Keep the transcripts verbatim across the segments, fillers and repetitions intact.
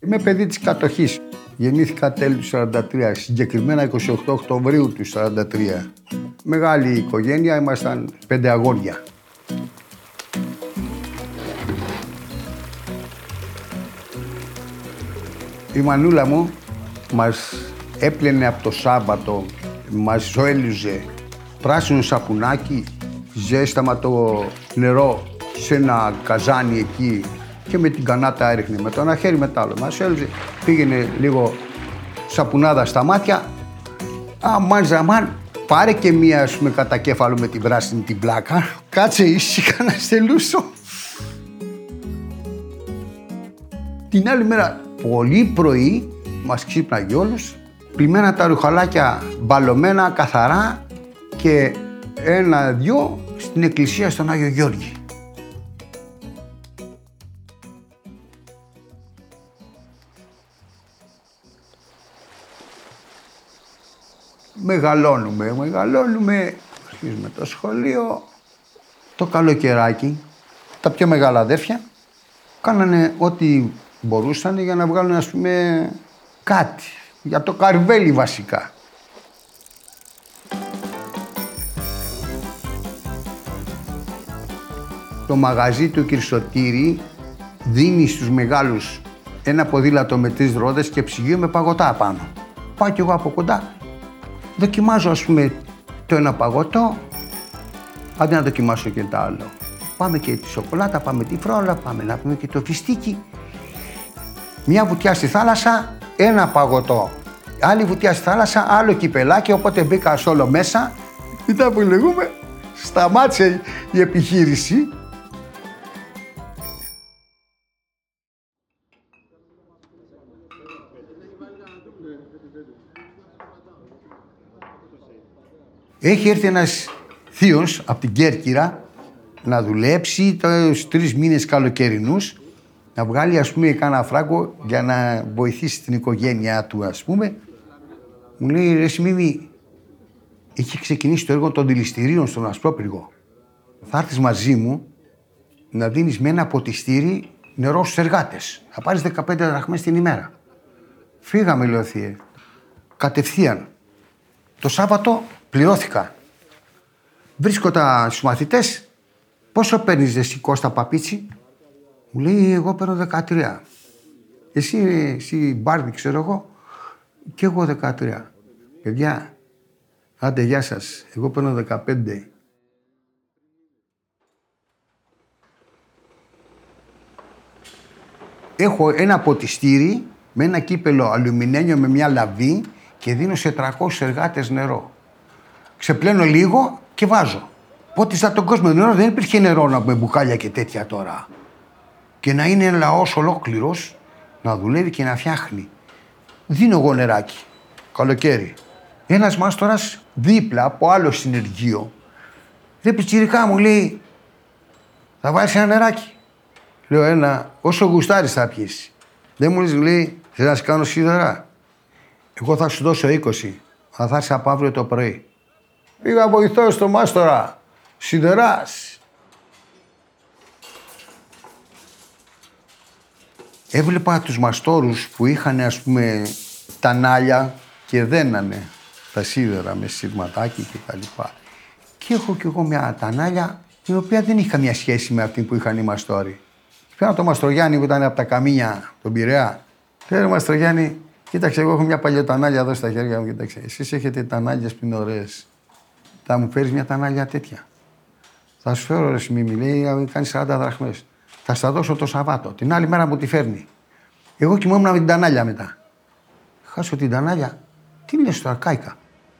Είμαι παιδί της κατοχής. Γεννήθηκα τέλη του σαράντα τρία, συγκεκριμένα είκοσι οκτώ Οκτωβρίου του σαράντα τρία. Μεγάλη οικογένεια, ήμασταν πέντε αγόρια. Η μανούλα μου μας έπλαινε από το Σάββατο, μας ζωέλιζε πράσινο σαπουνάκι, ζέσταμα το νερό σε ένα καζάνι εκεί και με την κανάτα έριχνε με το ένα χέρι με το άλλο. Μας έλυζε, πήγαινε λίγο σαπουνάδα στα μάτια. Αμάν ζαμάν, πάρε και μία ας πούμε κατά κέφαλο με την πράσινη την πλάκα, κάτσε ήσυχα να στελούσω. Την άλλη μέρα, πολύ πρωί, μας ξύπναγε όλους, πλημμένα τα ρουχαλάκια μπαλωμένα, καθαρά και ένα-δυο στην εκκλησία στον Άγιο Γιώργη. Μεγαλώνουμε, μεγαλώνουμε, αρχίζουμε το σχολείο. Το καλοκαιράκι, τα πιο μεγάλα αδέρφια κάνανε ό,τι μπορούσαν για να βγάλουν ας πούμε κάτι, για το καρβέλι βασικά. Το μαγαζί του Κυρσοτήρη δίνει στους μεγάλους ένα ποδήλατο με τρεις ρόδες και ψυγείο με παγωτά πάνω. Πάω κι εγώ από κοντά, δοκιμάζω ας πούμε το ένα παγωτό, αντί να δοκιμάσω και το άλλο. Πάμε και τη σοκολάτα, πάμε τη φρόλα, πάμε να πούμε και το φιστίκι. Μια βουτιά στη θάλασσα, ένα παγωτό. Άλλη βουτιά στη θάλασσα, άλλο κυπελάκι, οπότε μπήκα σ' όλο μέσα. Ήταν που λέγουμε, σταμάτησε η επιχείρηση. Έχει έρθει ένας θείος από την Κέρκυρα να δουλέψει τους τρεις μήνες καλοκαιρινούς, να βγάλει ας πούμε κάνα φράγκο για να βοηθήσει την οικογένειά του ας πούμε. Μου λέει ρε Σιμίμη, έχει ξεκινήσει το έργο των δηληστηρίων στον Ασπρόπυργο. Θα έρθεις μαζί μου να δίνεις με ένα ποτιστήρι νερό στους εργάτες. Θα πάρεις δεκαπέντε δραχμές την ημέρα. Φύγαμε λέω θύε. Κατευθείαν. Το Σάββατο πληρώθηκα. Βρίσκω τα στους μαθητές. Πόσο παίρνεις εσύ Κώστα Παπίτσι? Μου λέει εγώ παίρνω δεκατρία. Εσύ, εσύ Μπάρδη ξέρω εγώ. Και εγώ δεκατρία. Παιδιά, άντε γεια σας. Εγώ παίρνω δεκαπέντε. Έχω ένα ποτιστήρι με ένα κύπελο αλουμινένιο με μια λαβή και δίνω σε τριακόσιους εργάτες νερό. Ξεπλένω λίγο και βάζω. Πότιζα τον κόσμο νερό, δεν υπήρχε νερό να με μπουκάλια και τέτοια τώρα. Και να είναι λαός ολόκληρος να δουλεύει και να φτιάχνει. Δίνω εγώ νεράκι, καλοκαίρι. Ένας μάστορας δίπλα από άλλο συνεργείο. Δε πιτσιρικά μου λέει, θα βάλεις ένα νεράκι. Λέω ένα, όσο γουστάρεις θα πιεις. Δεν μου λέει, θες να σε κάνω σίδερα? Εγώ θα σου δώσω είκοσι, αλλά θα έρθεις από αύριο το πρωί. Πήγα βοηθώ στο μάστορα, σιδεράς. Έβλεπα τους μαστόρους που είχαν ας πούμε τα νάλια και δένανε τα σίδερα με σειρματάκι και τα λοιπά. Και έχω κι εγώ μια τανάλια η οποία δεν είχε καμία σχέση με αυτή που είχαν οι μαστόροι. Πιάνω το Μαστρογιάννη που ήταν από τα Καμίνια, τον Πειραιά. Λέω Μαστρογιάννη, κοίταξε, εγώ έχω μια παλιοτανάλια εδώ στα χέρια μου. Κοίταξε, εσείς έχετε τανάλιες που είναι ωραίες. Θα μου φέρεις μια τανάλια τέτοια? Θα σου φέρω ρε Σιμίμη, λέει, κάνει σαράντα δραχμές. Θα στα δώσω το Σαββάτο. Την άλλη μέρα μου τη φέρνει. Εγώ κοιμόμουν με την τανάλια μετά. Χάσω την τανάλια. Τι λες τώρα, κάηκα.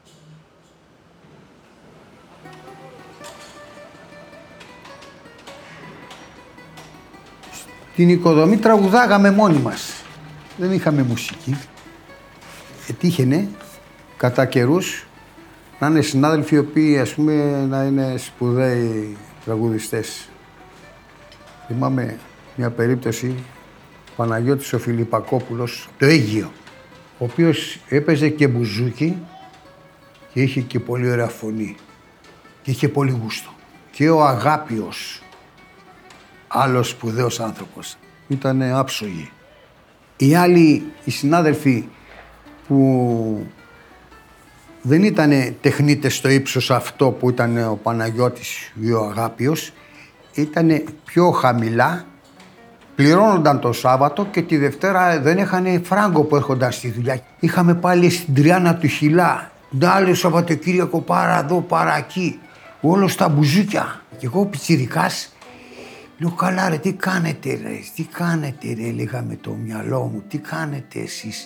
Την οικοδομή τραγουδάγαμε μόνοι μας. Δεν είχαμε μουσική. Ετύχαινε κατά καιρούς να είναι συνάδελφοι οι οποίοι ας πούμε να είναι σπουδαίοι τραγουδιστές. Θυμάμαι μια περίπτωση, Παναγιώτης ο Φιλιππακόπουλος, το Αίγυο, ο οποίος έπαιζε και μπουζούκι και είχε και πολύ ωραία φωνή και είχε πολύ γούστο. Και ο Αγάπιος, άλλος σπουδαίος άνθρωπος, ήταν άψογοι. Οι άλλοι, οι συνάδελφοι που δεν ήταν τεχνίτες στο ύψος αυτό που ήταν ο Παναγιώτης ή ο Αγάπιος, ήταν πιο χαμηλά, πληρώνονταν το Σάββατο και τη Δευτέρα δεν είχαν φράγκο που έρχονταν στη δουλειά. Είχαμε πάλι στην Τριάννα του Χιλά, άλλο Σαββατοκύριακο πάρα εδώ, πάρα εκεί, όλο στα μπουζούκια. Και εγώ πιτσιρικάς, λέω καλά ρε, τι κάνετε ρε, τι κάνετε ρε, έλεγα με το μυαλό μου, τι κάνετε εσείς.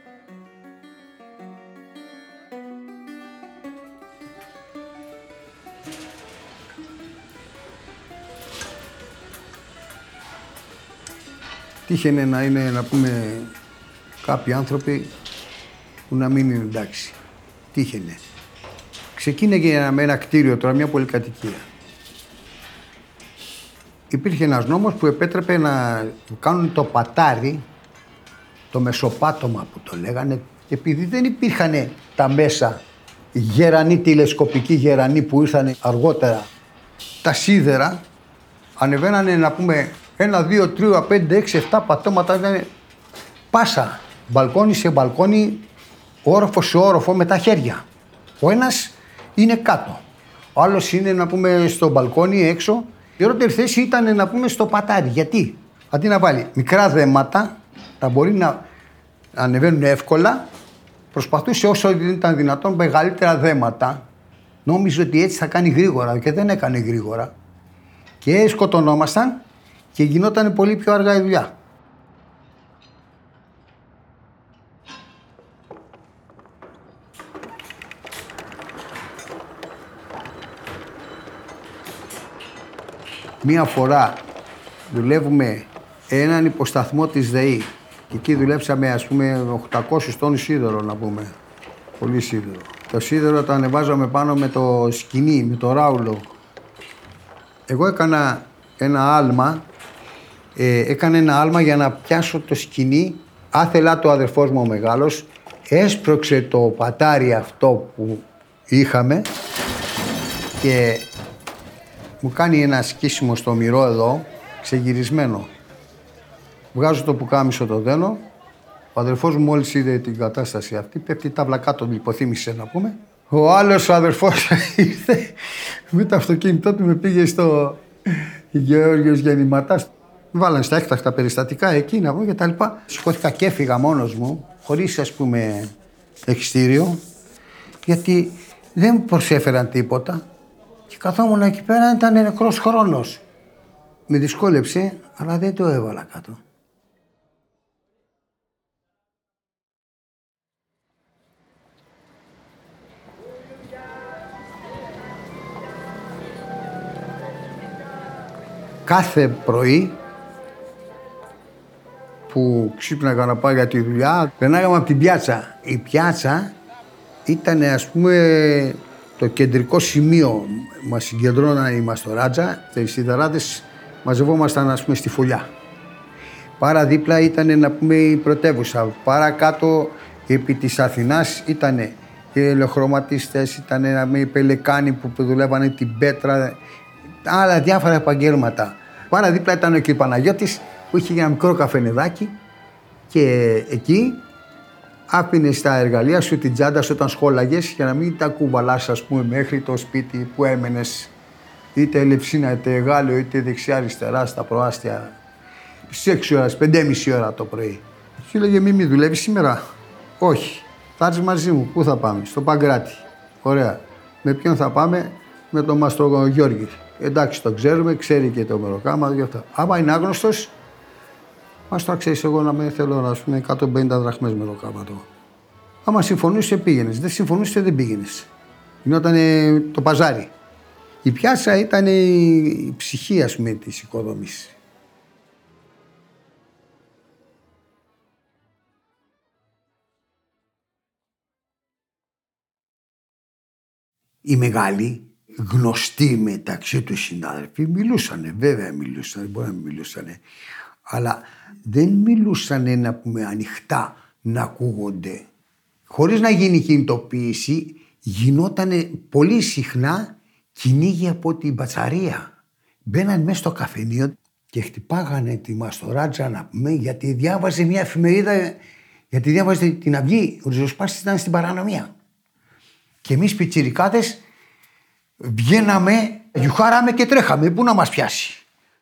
Τύχαινε να είναι, να πούμε, κάποιοι άνθρωποι που να μην είναι εντάξει. Τύχαινε. Ξεκίνησε με ένα κτίριο τώρα, μια πολυκατοικία. Υπήρχε ένας νόμος που επέτρεπε να κάνουν το πατάρι, το μεσοπάτωμα που το λέγανε, επειδή δεν υπήρχαν τα μέσα γερανοί, τηλεσκοπικοί γερανοί που ήρθαν αργότερα, τα σίδερα, ανεβαίνανε να πούμε ένα, δύο, τρία, πέντε, έξι, εφτά πατώματα, ήταν πάσα, μπαλκόνι σε μπαλκόνι, όροφο σε όροφο με τα χέρια. Ο ένας είναι κάτω, ο άλλος είναι να πούμε στο μπαλκόνι έξω. Η πρώτη θέση ήταν να πούμε στο πατάρι. Γιατί? Αντί να βάλει μικρά δέματα, τα μπορεί να ανεβαίνουν εύκολα, προσπαθούσε όσο ήταν δυνατόν μεγαλύτερα δέματα. Νόμιζε ότι έτσι θα κάνει γρήγορα και δεν έκανε γρήγορα. Και σκοτωνόμασταν και γινόταν πολύ πιο αργά η δουλειά. Μία φορά δουλεύουμε έναν υποσταθμό της ΔΕΗ και εκεί δουλέψαμε ας πούμε οκτακόσιους τόνους σίδερο να πούμε. Πολύ σίδερο. Το σίδερο το ανεβάζαμε πάνω με το σκοινί, με το ράουλο. Εγώ έκανα ένα άλμα, ε, έκανα ένα άλμα για να πιάσω το σκοινί. Άθελά το αδερφός μου ο μεγάλος, έσπρωξε το πατάρι αυτό που είχαμε και μου κάνει ένα σκίσιμο στο μυρό εδώ, ξεγυρισμένο. Βγάζω το πουκάμισο, το δένω. Ο αδερφός μου μόλις είδε την κατάσταση αυτή, πέφτει τάβλα κάτω, λιποθύμησε να πούμε. Ο άλλος ο αδερφός ήρθε με το αυτοκίνητό του, με πήγε στο Γεώργιος Γεννηματάς. Βάλανε στα έκτακτα περιστατικά εκεί να πούμε και τα λοιπά. Σηκώθηκα και έφυγα μόνος μου, χωρίς ας πούμε εξιτήριο, γιατί δεν μου προσέφεραν τίποτα. Και καθόμουν εκεί πέρα, ήταν νεκρός χρόνος. Με δυσκόλεψε, αλλά δεν το έβαλα κάτω. Κάθε πρωί που ξύπναγα να πάω για τη δουλειά, περνάγαμε από την πιάτσα. Η πιάτσα ήταν ας πούμε το κεντρικό σημείο. Μας συγκεντρώναν οι μαστοράτζα και οι σιδεράδες μαζευόμασταν ας πούμε στη Φωλιά. Παρά δίπλα ήταν να πούμε η πρωτεύουσα. Παρακάτω επί της Αθηνάς ήταν οι ελαιοχρωματιστές, ήταν να πούμε οι πελεκάνοι που δουλεύανε την πέτρα, άλλα διάφορα επαγγέλματα. Παρά δίπλα ήταν ο κ. Παναγιώτης που είχε ένα μικρό καφενεδάκι και εκεί άφηνες τα εργαλεία σου, την τσάντα σου όταν σχόλαγες για να μην τα κουβαλάς ας πούμε μέχρι το σπίτι που έμενες, είτε Ελευσίνα, είτε Γάλλιο, είτε δεξιά-αριστερά στα προάστια, στις έξι ώρες, πέντε και μισή ώρα το πρωί. Σου έλεγε μη μη δουλεύεις σήμερα? Όχι. Θα έρθεις μαζί μου. Πού θα πάμε? Στο Παγκράτη. Ωραία. Με ποιον θα πάμε? Με τον Μαστρο Γιώργη. Εντάξει, το ξέρουμε, ξέρει και το μεροκάμα και αυτά. Άμα είναι άγνωστος, μας το ξέρεις, εγώ να με θέλω να πούμε εκατόν πενήντα δραχμές μεροκάματο. Άμα συμφωνούσε πήγαινες, δεν συμφωνούσε δεν πήγαινες. Γινόταν το παζάρι. Η πιάτσα ήταν η ψυχή ας πούμε της οικοδομής. Οι μεγάλοι, γνωστοί μεταξύ τους συνάδελφοι, μιλούσανε, βέβαια μιλούσανε, μπορεί να μην μιλούσανε, αλλά δεν μιλούσανε να πούμε ανοιχτά, να ακούγονται. Χωρίς να γίνει κινητοποίηση, γινότανε πολύ συχνά κυνήγι από την μπατσαρία. Μπαίναν μέσα στο καφενείο, και χτυπάγανε τη μαστοράτζα να πούμε, γιατί διάβαζε μια εφημερίδα, γιατί διάβαζε την Αυγή. Ο ριζοσπάστης ήταν στην παρανομία. Και εμείς πιτσιρικάδες βγαίναμε, γιουχάραμε και τρέχαμε. Πού να μας πιάσει.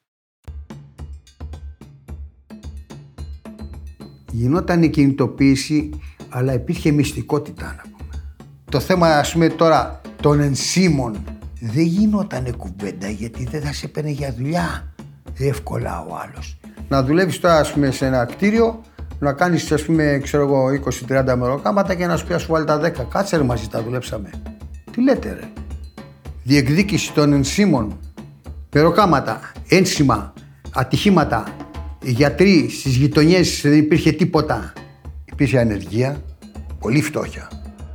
Γινόταν η κινητοποίηση, αλλά υπήρχε μυστικότητα να πούμε. Το θέμα, ας πούμε τώρα, των ενσύμων δεν γινότανε κουβέντα, γιατί δεν θα σε παίρνε για δουλειά εύκολα ο άλλος. Να δουλεύεις τώρα, ας πούμε, σε ένα κτίριο, να κάνεις, ας πούμε, ξέρω εγώ, είκοσι τριάντα μεροκάματα και να σου πει, ας βάλει τα δέκα. Κάτσε ρε, μαζί τα δουλέψαμε. Τι λέτε ρε. Διεκδίκηση των ενσύμων, μεροκάματα, ένσημα, ατυχήματα, γιατροί στις γειτονιές, δεν υπήρχε τίποτα. Υπήρχε ανεργία, πολύ φτώχεια.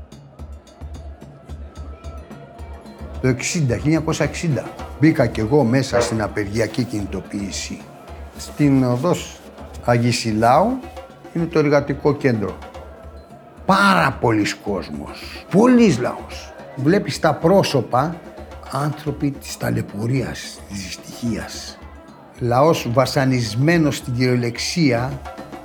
Το εξήντα, χίλια εννιακόσια εξήντα μπήκα κι εγώ μέσα στην απεργιακή κινητοποίηση. Στην οδός Αγισιλάου είναι το εργατικό κέντρο. Πάρα πολλοί κόσμος, πολλής λαός. Βλέπεις τα πρόσωπα άνθρωποι της ταλαιπωρίας, της δυστυχίας. Λαός βασανισμένος στην κυριολεξία.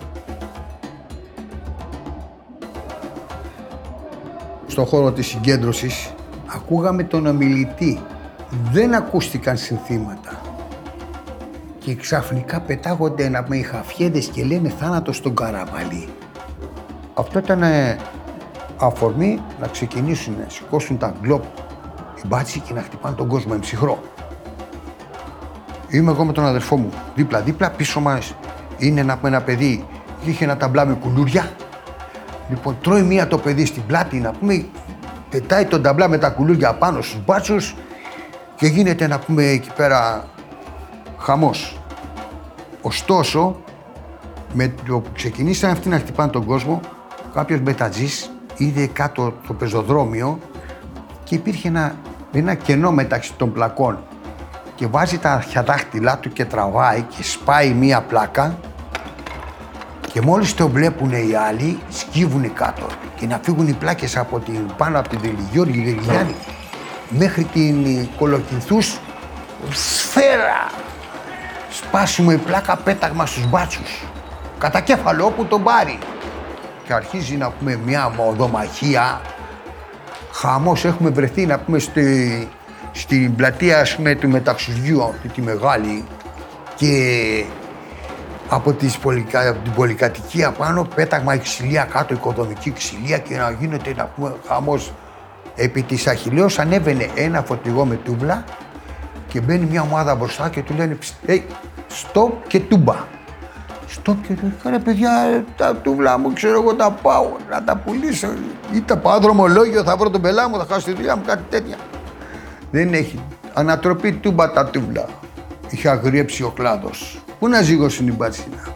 Στον χώρο της συγκέντρωσης ακούγαμε τον ομιλητή. Δεν ακούστηκαν συνθήματα. Και ξαφνικά πετάγονται να με οι χαφιέδες και λένε θάνατο στον Καραβαλή. Αυτό ήταν αφορμή να ξεκινήσουν να σηκώσουν τα γκλόπ οι μπάτσοι και να χτυπάνε τον κόσμο εμψυχρό. Είμαι εγώ με τον αδερφό μου, δίπλα-δίπλα, πίσω μας είναι ένα, ένα παιδί, είχε ένα ταμπλά με κουλούρια. Λοιπόν, τρώει μία το παιδί στην πλάτη, να πούμε, πετάει τον ταμπλά με τα κουλούρια πάνω στους μπάτσους και γίνεται, να πούμε, εκεί πέρα χαμός. Ωστόσο, με το που ξεκινήσαν αυτοί να χτυπάνε τον κόσμο, κάποιος μπετατζής είδε κάτω το πεζοδρόμιο και υπήρχε ένα, ένα κενό μεταξύ των πλακών και βάζει τα αρχιαδάχτυλά του και τραβάει και σπάει μία πλάκα και μόλις το βλέπουν οι άλλοι σκύβουνε κάτω και να φύγουν οι πλάκες από την, πάνω από την Δελιγιώργη Δελιγιάννη μέχρι την Κολοκυνθούς σφαίρα. Σπάσουμε η πλάκα, πέταγμα στους μπάτσους. Κατά κέφαλο όπου τον πάρει. Και αρχίζει να πούμε μια μοδομαχία. Χαμός, έχουμε βρεθεί να πούμε στη, στην πλατεία, ας πούμε, του Μεταξουργείου, αυτή τη μεγάλη. Και από, τις πολυκα, από την πολυκατοικία πάνω πέταγμα η ξυλία κάτω, οικοδομική ξυλία και να γίνεται να πούμε χαμός. Επί της Αχιλλέως ανέβαινε ένα φορτηγό με τούβλα και μπαίνει μια ομάδα μπροστά και του λένε hey, stop και τούμπα. Stop και τούμπα. Ρε παιδιά, τα τούβλα μου ξέρω εγώ τα πάω να τα πουλήσω. Ή τα πάω δρομολόγιο, θα βρω τον πελά μου, θα χάσω τη δουλειά μου, κάτι τέτοια. Δεν έχει. Ανατροπή τούμπα τα τούβλα. Είχε αγριέψει ο κλάδος. Πού να ζυγώσουν οι μπατσίνα.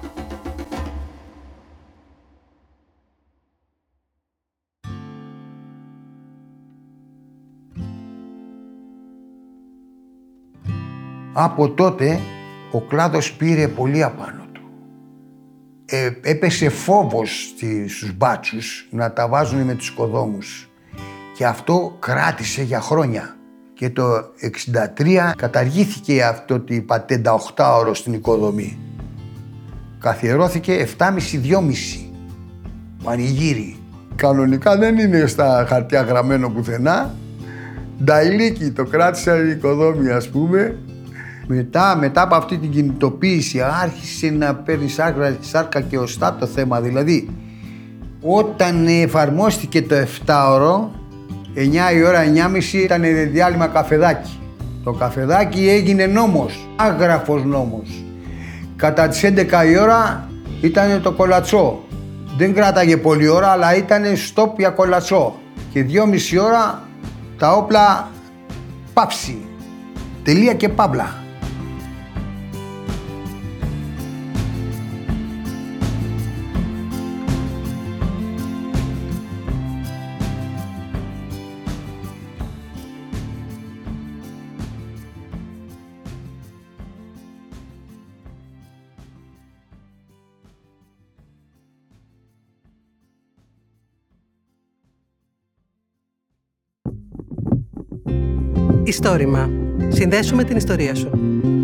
Από τότε ο κλάδος πήρε πολύ απάνω του. Ε, έπεσε φόβος στη, στους μπάτσους να τα βάζουν με τους οικοδόμους και αυτό κράτησε για χρόνια. Και το εξήντα τρία καταργήθηκε αυτό το πατέντα οκτάωρο στην οικοδομή. Καθιερώθηκε επτάμισι δυόμισι πανηγύρι. Κανονικά δεν είναι στα χαρτιά γραμμένο πουθενά. Νταϊλίκι το κράτησε η οικοδόμη, ας πούμε. Μετά, μετά από αυτή την κινητοποίηση άρχισε να παίρνει σάρκα, σάρκα και οστά το θέμα. Δηλαδή, όταν εφαρμόστηκε το επτάωρο, εννιά η ώρα, εννιά και μισή ήταν διάλειμμα καφεδάκι. Το καφεδάκι έγινε νόμος, άγραφος νόμος. Κατά τις έντεκα η ώρα ήταν το κολατσό. Δεν κράταγε πολλή ώρα, αλλά ήταν στόπ για κολατσό. Και δυόμιση ώρα τα όπλα πάψη. Τελεία και παύλα. Ιστόρημα. Συνδέσουμε την ιστορία σου.